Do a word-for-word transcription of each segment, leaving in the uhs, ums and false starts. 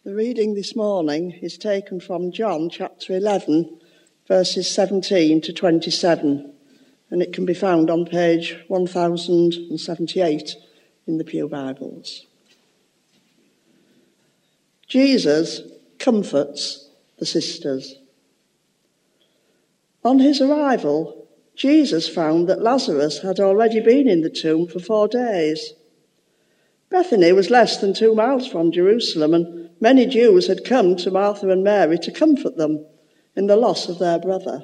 The reading this morning is taken from John chapter eleven, verses seventeen to twenty-seven, and it can be found on page one thousand seventy-eight in the Pew Bibles. Jesus comforts the sisters. On his arrival, Jesus found that Lazarus had already been in the tomb for four days. Bethany was less than two miles from Jerusalem, and many Jews had come to Martha and Mary to comfort them in the loss of their brother.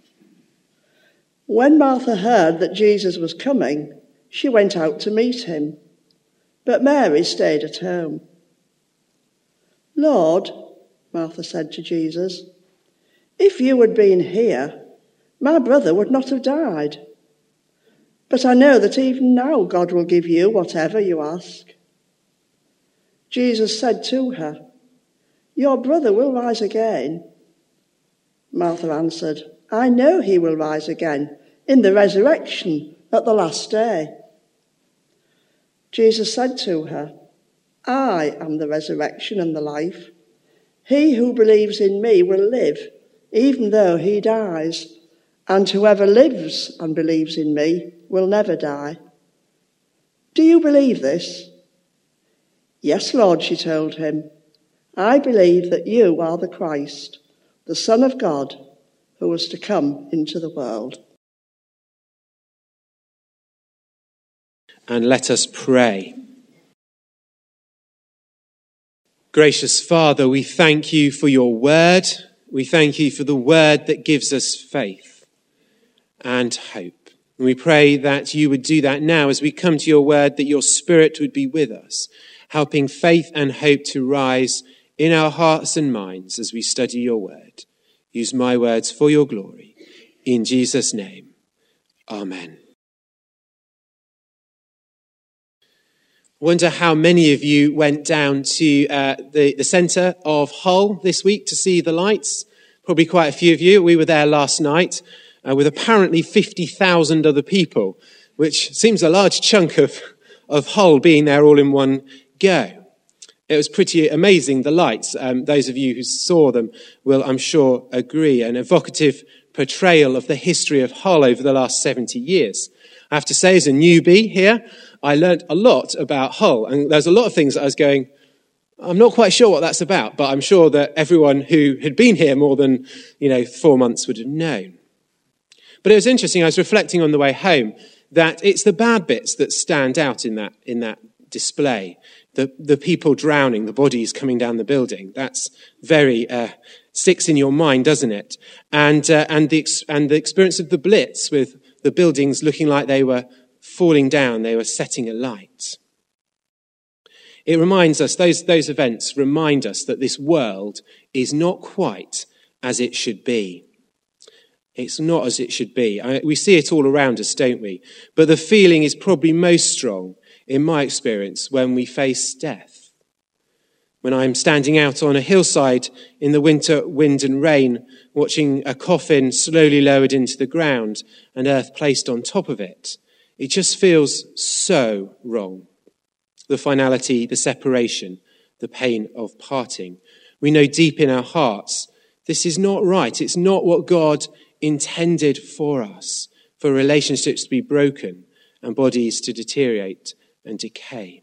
When Martha heard that Jesus was coming, she went out to meet him, but Mary stayed at home. "Lord," Martha said to Jesus, "if you had been here, my brother would not have died. But I know that even now God will give you whatever you ask." Jesus said to her, "Your brother will rise again." Martha answered, "I know he will rise again in the resurrection at the last day." Jesus said to her, "I am the resurrection and the life. He who believes in me will live, even though he dies, and whoever lives and believes in me will never die. Do you believe this?" "Yes, Lord," she told him. "I believe that you are the Christ, the Son of God, who was to come into the world." And let us pray. Gracious Father, we thank you for your word. We thank you for the word that gives us faith and hope. And we pray that you would do that now as we come to your word, that your Spirit would be with us, helping faith and hope to rise in our hearts and minds as we study your word. Use my words for your glory. In Jesus' name, amen. I wonder how many of you went down to uh, the, the centre of Hull this week to see the lights. Probably quite a few of you. We were there last night uh, with apparently fifty thousand other people, which seems a large chunk of, of Hull being there all in one go. It was pretty amazing, the lights. Um, those of you who saw them will, I'm sure, agree. An evocative portrayal of the history of Hull over the last seventy years. I have to say, as a newbie here, I learnt a lot about Hull. And there's a lot of things that I was going, I'm not quite sure what that's about, but I'm sure that everyone who had been here more than, you know, four months would have known. But it was interesting, I was reflecting on the way home, that it's the bad bits that stand out in that, in that display. The, the people drowning, the bodies coming down the building. That's very, uh, sticks in your mind, doesn't it? And, uh, and the, and the experience of the Blitz with the buildings looking like they were falling down, they were setting alight. It reminds us, those, those events remind us that this world is not quite as it should be. It's not as it should be. I, we see it all around us, don't we? But the feeling is probably most strong, in my experience, when we face death. When I'm standing out on a hillside in the winter wind and rain, watching a coffin slowly lowered into the ground and earth placed on top of it, it just feels so wrong. The finality, the separation, the pain of parting. We know deep in our hearts, this is not right. It's not what God intended for us, for relationships to be broken and bodies to deteriorate and decay.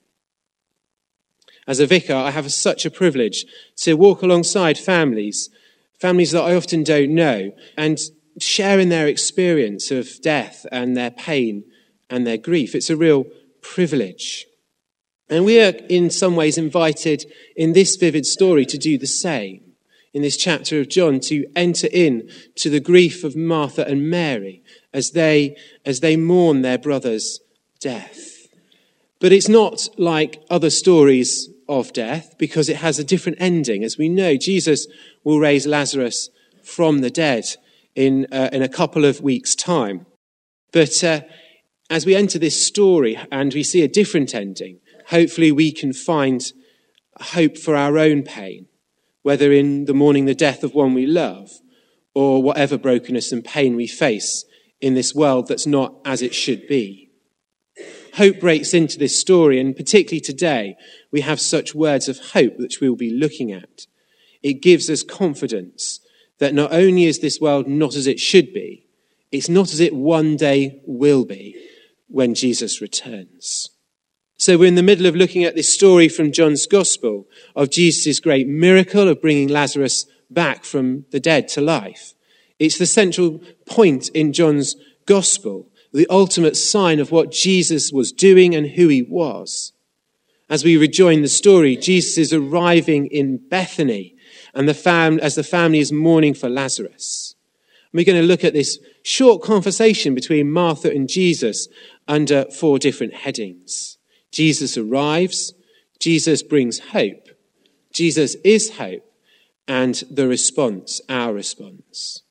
As a vicar, I have such a privilege to walk alongside families, families that I often don't know, and share in their experience of death and their pain and their grief. It's a real privilege. And we are in some ways invited in this vivid story to do the same. In this chapter of John, to enter in to the grief of Martha and Mary as they, as they mourn their brother's death. But it's not like other stories of death because it has a different ending. As we know, Jesus will raise Lazarus from the dead in, uh, in a couple of weeks' time. But uh, as we enter this story and we see a different ending, hopefully we can find hope for our own pain, whether in the mourning the death of one we love or whatever brokenness and pain we face in this world that's not as it should be. hope breaks into this story, and particularly today, we have such words of hope which we will be looking at. It gives us confidence that not only is this world not as it should be, it's not as it one day will be when Jesus returns. So we're in the middle of looking at this story from John's Gospel of Jesus' great miracle of bringing Lazarus back from the dead to life. It's the central point in John's Gospel, the ultimate sign of what Jesus was doing and who he was. As we rejoin the story, Jesus is arriving in Bethany, and the fam- as the family is mourning for Lazarus. And we're going to look at this short conversation between Martha and Jesus under four different headings. Jesus arrives, Jesus brings hope, Jesus is hope, and the response, our response.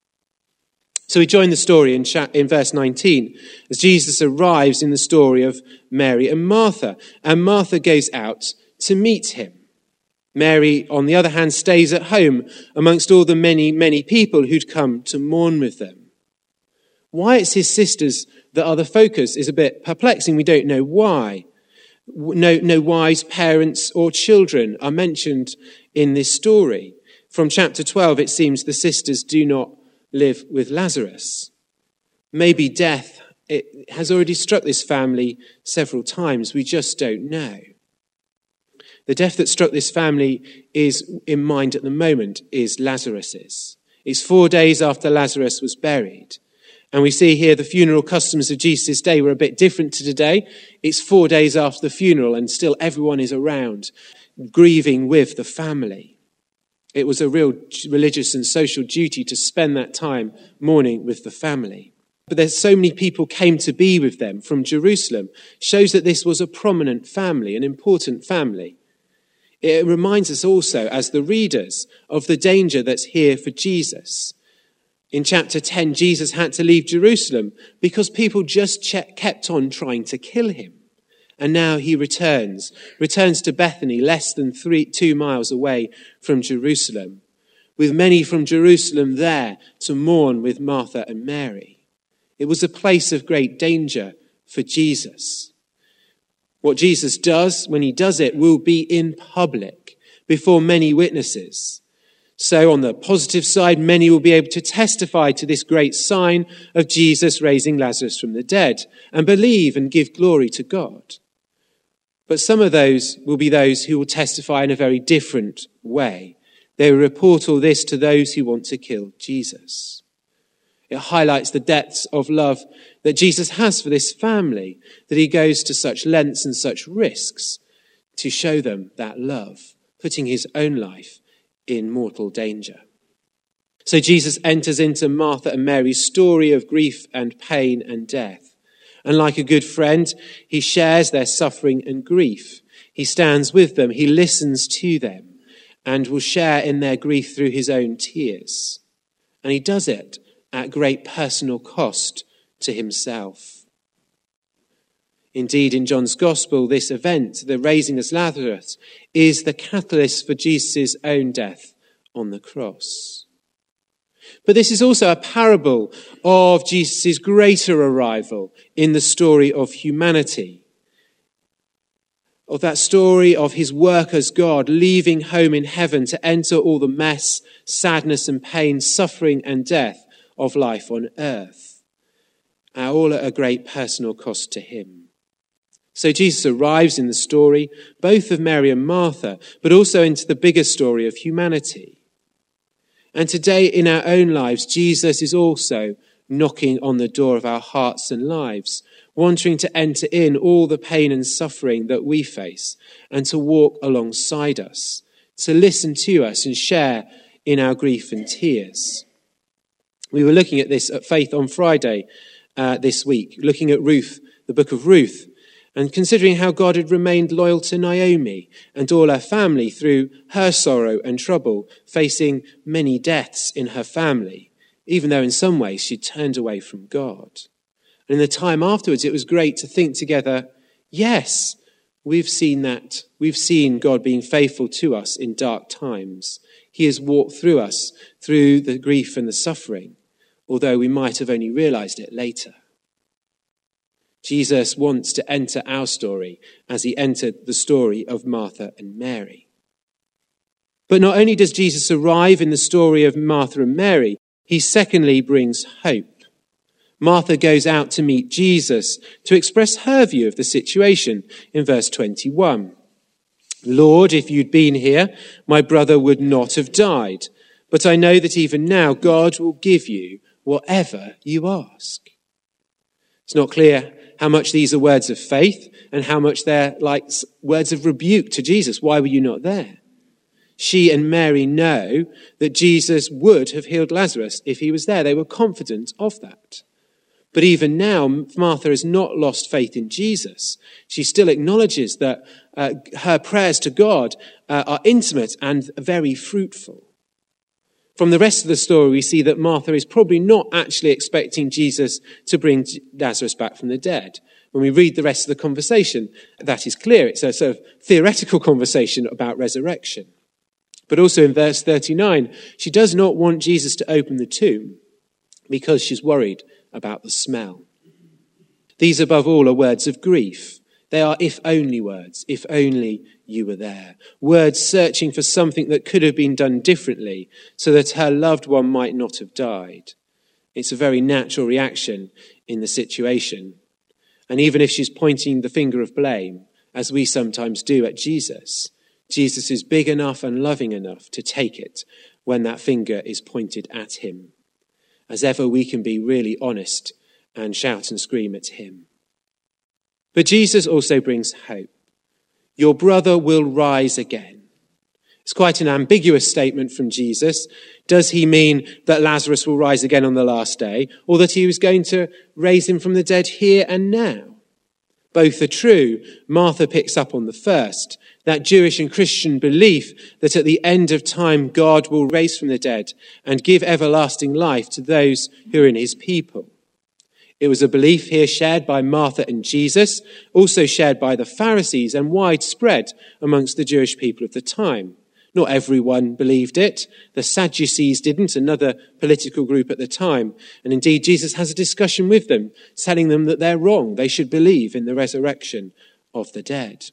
So we join the story in, cha- in verse nineteen as Jesus arrives in the story of Mary and Martha, and Martha goes out to meet him. Mary, on the other hand, stays at home amongst all the many, many people who'd come to mourn with them. Why it's his sisters that are the focus is a bit perplexing. We don't know why. No, no wise parents or children are mentioned in this story. From chapter twelve, it seems the sisters do not live with Lazarus. Maybe death it has already struck this family several times. We just don't know. The death that struck this family is in mind at the moment is Lazarus's. It's four days after Lazarus was buried. And we see here the funeral customs of Jesus' day were a bit different to today. It's four days after the funeral and still everyone is around grieving with the family. It was a real religious and social duty to spend that time mourning with the family. But there's so many people came to be with them from Jerusalem. Shows that this was a prominent family, an important family. It reminds us also, as the readers, of the danger that's here for Jesus. In chapter ten, Jesus had to leave Jerusalem because people just kept on trying to kill him. And now he returns, returns to Bethany, less than three, two miles away from Jerusalem, with many from Jerusalem there to mourn with Martha and Mary. It was a place of great danger for Jesus. What Jesus does, when he does it, will be in public before many witnesses. So on the positive side, many will be able to testify to this great sign of Jesus raising Lazarus from the dead and believe and give glory to God. But some of those will be those who will testify in a very different way. They will report all this to those who want to kill Jesus. It highlights the depths of love that Jesus has for this family, that he goes to such lengths and such risks to show them that love, putting his own life in mortal danger. So Jesus enters into Martha and Mary's story of grief and pain and death. And like a good friend, he shares their suffering and grief. He stands with them, he listens to them, and will share in their grief through his own tears. And he does it at great personal cost to himself. Indeed, in John's Gospel, this event, the raising of Lazarus, is the catalyst for Jesus' own death on the cross. But this is also a parable of Jesus' greater arrival in the story of humanity. Of that story of his work as God, leaving home in heaven to enter all the mess, sadness and pain, suffering and death of life on earth. All at a great personal cost to him. So Jesus arrives in the story, both of Mary and Martha, but also into the bigger story of humanity. And today in our own lives, Jesus is also knocking on the door of our hearts and lives, wanting to enter in all the pain and suffering that we face and to walk alongside us, to listen to us and share in our grief and tears. We were looking at this at Faith on Friday uh, this week, looking at Ruth, the book of Ruth, and considering how God had remained loyal to Naomi and all her family through her sorrow and trouble, facing many deaths in her family, even though in some ways she turned away from God. And in the time afterwards, it was great to think together, yes, we've seen that. We've seen God being faithful to us in dark times. He has walked through us through the grief and the suffering, although we might have only realized it later. Jesus wants to enter our story as he entered the story of Martha and Mary. But not only does Jesus arrive in the story of Martha and Mary, he secondly brings hope. Martha goes out to meet Jesus to express her view of the situation in verse twenty-one. Lord, if you'd been here, my brother would not have died. But I know that even now God will give you whatever you ask. It's not clear how much these are words of faith and how much they're like words of rebuke to Jesus. Why were you not there? She and Mary know that Jesus would have healed Lazarus if he was there. They were confident of that. But even now, Martha has not lost faith in Jesus. She still acknowledges that uh, her prayers to God uh, are intimate and very fruitful. From the rest of the story, we see that Martha is probably not actually expecting Jesus to bring Lazarus back from the dead. When we read the rest of the conversation, that is clear. It's a sort of theoretical conversation about resurrection. But also in verse thirty-nine, she does not want Jesus to open the tomb because she's worried about the smell. These, above all, are words of grief. They are if only words, if only you were there. Words searching for something that could have been done differently so that her loved one might not have died. It's a very natural reaction in the situation. And even if she's pointing the finger of blame, as we sometimes do at Jesus, Jesus is big enough and loving enough to take it when that finger is pointed at him. As ever, we can be really honest and shout and scream at him. But Jesus also brings hope. Your brother will rise again. It's quite an ambiguous statement from Jesus. Does he mean that Lazarus will rise again on the last day, or that he was going to raise him from the dead here and now? Both are true. Martha picks up on the first, that Jewish and Christian belief that at the end of time God will raise from the dead and give everlasting life to those who are in his people. It was a belief here shared by Martha and Jesus, also shared by the Pharisees and widespread amongst the Jewish people of the time. Not everyone believed it. The Sadducees didn't, another political group at the time. And indeed, Jesus has a discussion with them, telling them that they're wrong. They should believe in the resurrection of the dead.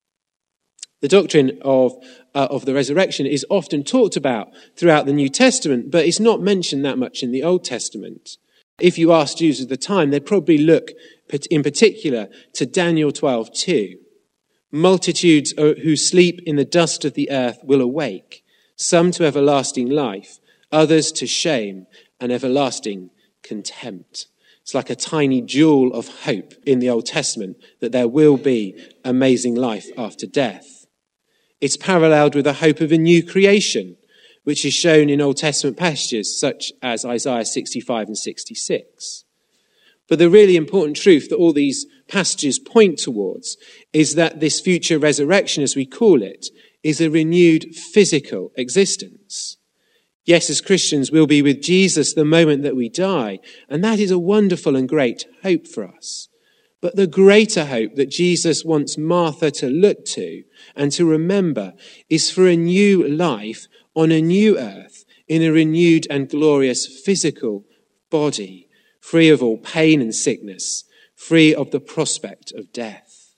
The doctrine of, uh, of the resurrection is often talked about throughout the New Testament, but it's not mentioned that much in the Old Testament. If you ask Jews of the time, they'd probably look in particular to Daniel twelve two. Multitudes who sleep in the dust of the earth will awake, some to everlasting life, others to shame and everlasting contempt. It's like a tiny jewel of hope in the Old Testament that there will be amazing life after death. It's paralleled with the hope of a new creation, which is shown in Old Testament passages such as Isaiah sixty-five and sixty-six. But the really important truth that all these passages point towards is that this future resurrection, as we call it, is a renewed physical existence. Yes, as Christians, we'll be with Jesus the moment that we die, and that is a wonderful and great hope for us. But the greater hope that Jesus wants Martha to look to and to remember is for a new life on a new earth in a renewed and glorious physical body, free of all pain and sickness, free of the prospect of death.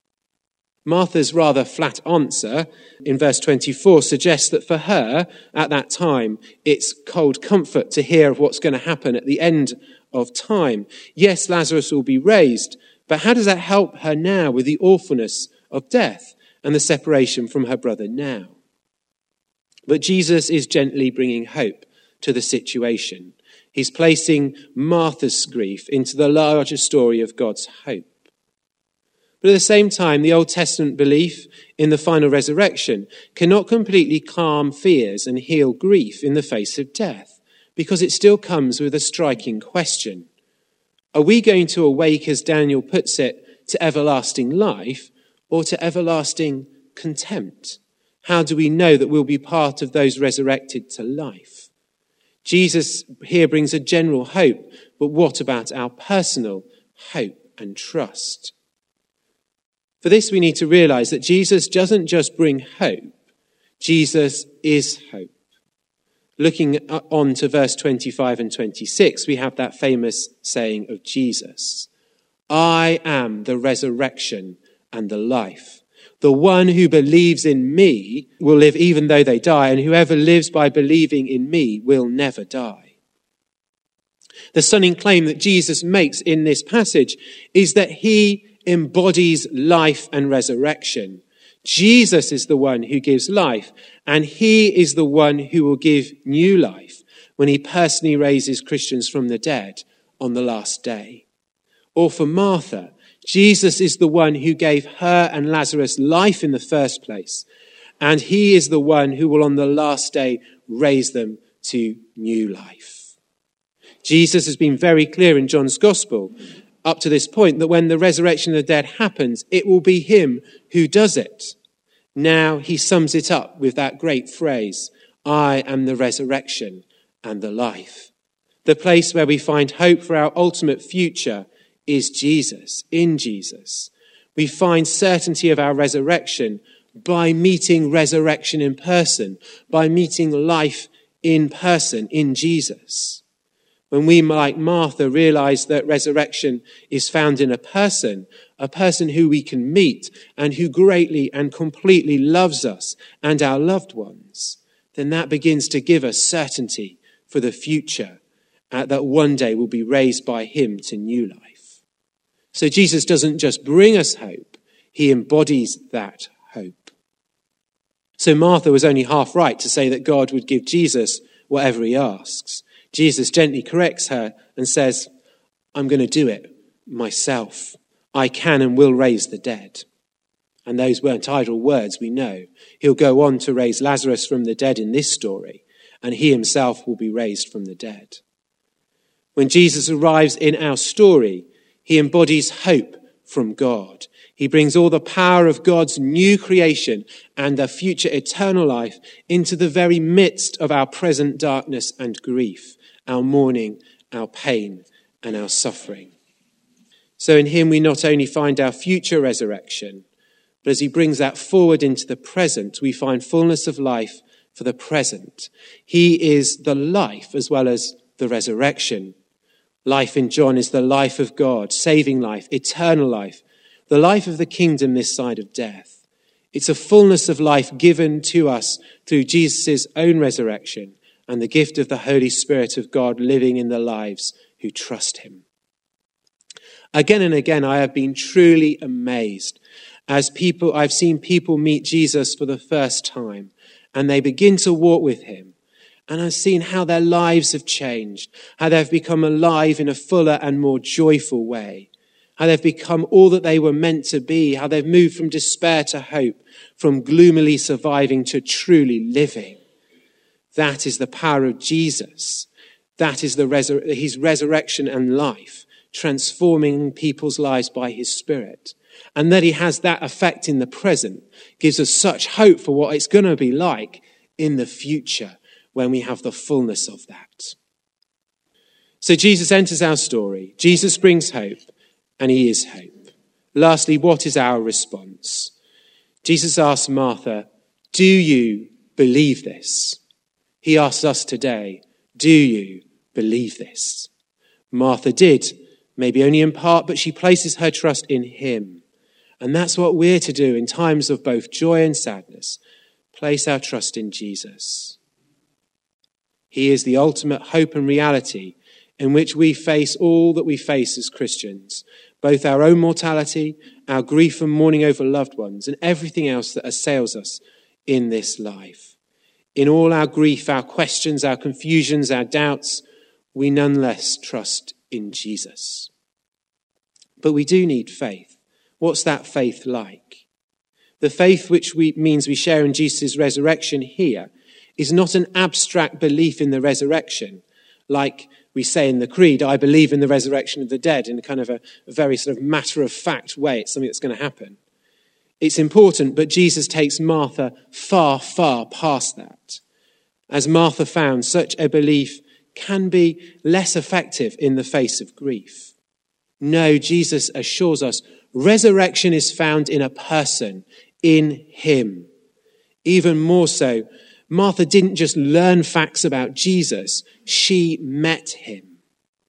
Martha's rather flat answer in verse twenty-four suggests that for her, at that time, it's cold comfort to hear of what's going to happen at the end of time. Yes, Lazarus will be raised, but how does that help her now with the awfulness of death and the separation from her brother now? But Jesus is gently bringing hope to the situation. He's placing Martha's grief into the larger story of God's hope. But at the same time, the Old Testament belief in the final resurrection cannot completely calm fears and heal grief in the face of death, because it still comes with a striking question. Are we going to awake, as Daniel puts it, to everlasting life or to everlasting contempt? How do we know that we'll be part of those resurrected to life? Jesus here brings a general hope, but what about our personal hope and trust? For this, we need to realize that Jesus doesn't just bring hope. Jesus is hope. Looking on to verse twenty-five and twenty-six, we have that famous saying of Jesus, I am the resurrection and the life. The one who believes in me will live even though they die, and whoever lives by believing in me will never die. The stunning claim that Jesus makes in this passage is that he embodies life and resurrection. Jesus is the one who gives life, and he is the one who will give new life when he personally raises Christians from the dead on the last day. Or for Martha, Jesus is the one who gave her and Lazarus life in the first place, and he is the one who will on the last day raise them to new life. Jesus has been very clear in John's Gospel up to this point that when the resurrection of the dead happens, it will be him who does it. Now he sums it up with that great phrase, I am the resurrection and the life. The place where we find hope for our ultimate future is Jesus, in Jesus. We find certainty of our resurrection by meeting resurrection in person, by meeting life in person in Jesus. When we, like Martha, realize that resurrection is found in a person, a person who we can meet and who greatly and completely loves us and our loved ones, then that begins to give us certainty for the future, uh, that one day we'll be raised by him to new life. So Jesus doesn't just bring us hope, he embodies that hope. So Martha was only half right to say that God would give Jesus whatever he asks. Jesus gently corrects her and says, I'm going to do it myself. I can and will raise the dead. And those weren't idle words, we know. He'll go on to raise Lazarus from the dead in this story, and he himself will be raised from the dead. When Jesus arrives in our story, he embodies hope from God. He brings all the power of God's new creation and the future eternal life into the very midst of our present darkness and grief, our mourning, our pain, and our suffering. So in him we not only find our future resurrection, but as he brings that forward into the present, we find fullness of life for the present. He is the life as well as the resurrection. Life in John is the life of God, saving life, eternal life, the life of the kingdom this side of death. It's a fullness of life given to us through Jesus' own resurrection and the gift of the Holy Spirit of God living in the lives who trust him. Again and again, I have been truly amazed as people, I've seen people meet Jesus for the first time and they begin to walk with him. And I've seen how their lives have changed, how they've become alive in a fuller and more joyful way, how they've become all that they were meant to be, how they've moved from despair to hope, from gloomily surviving to truly living. That is the power of Jesus. That is the resur- his resurrection and life, transforming people's lives by his Spirit. And that he has that effect in the present gives us such hope for what it's going to be like in the future, when we have the fullness of that. So Jesus enters our story. Jesus brings hope, and he is hope. Lastly, what is our response? Jesus asks Martha, do you believe this? He asks us today, do you believe this? Martha did, maybe only in part, but she places her trust in him. And that's what we're to do in times of both joy and sadness. Place our trust in Jesus. He is the ultimate hope and reality in which we face all that we face as Christians, both our own mortality, our grief and mourning over loved ones, and everything else that assails us in this life. In all our grief, our questions, our confusions, our doubts, we nonetheless trust in Jesus. But we do need faith. What's that faith like? The faith which we, means we share in Jesus' resurrection here is not an abstract belief in the resurrection, like we say in the Creed, I believe in the resurrection of the dead, in a kind of a, a very sort of matter-of-fact way. It's something that's going to happen. It's important, but Jesus takes Martha far, far past that. As Martha found, such a belief can be less effective in the face of grief. No, Jesus assures us resurrection is found in a person, in him. Even more so, Martha didn't just learn facts about Jesus, she met him.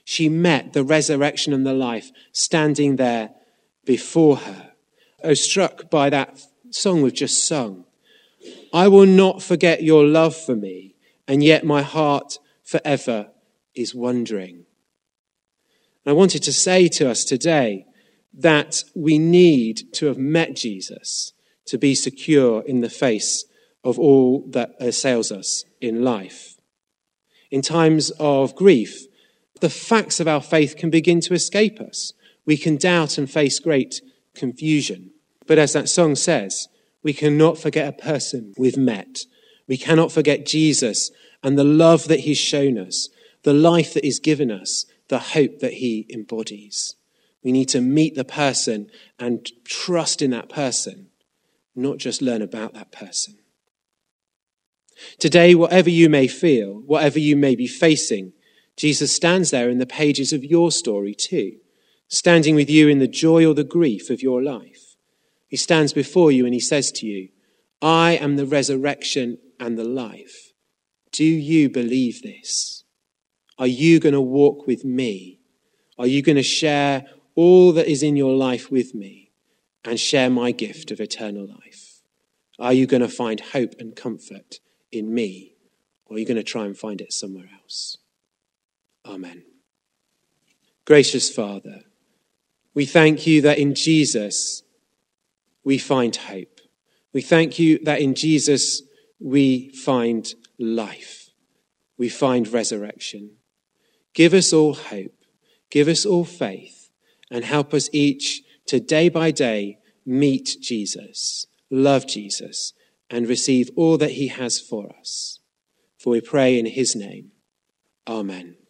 She met the resurrection and the life standing there before her. I was struck by that song we've just sung. I will not forget your love for me, and yet my heart forever is wondering. And I wanted to say to us today that we need to have met Jesus to be secure in the face of all that assails us in life. In times of grief, the facts of our faith can begin to escape us. We can doubt and face great confusion. But as that song says, we cannot forget a person we've met. We cannot forget Jesus and the love that he's shown us, the life that he's given us, the hope that he embodies. We need to meet the person and trust in that person, not just learn about that person. Today, whatever you may feel, whatever you may be facing, Jesus stands there in the pages of your story too, standing with you in the joy or the grief of your life. He stands before you and he says to you, I am the resurrection and the life. Do you believe this? Are you going to walk with me? Are you going to share all that is in your life with me and share my gift of eternal life? Are you going to find hope and comfort in me, or are you going to try and find it somewhere else? Amen. Gracious Father, we thank you that in Jesus we find hope. We thank you that in Jesus we find life. We find resurrection. Give us all hope. Give us all faith, and help us each to day by day meet Jesus, love Jesus, and receive all that he has for us. For we pray in his name. Amen.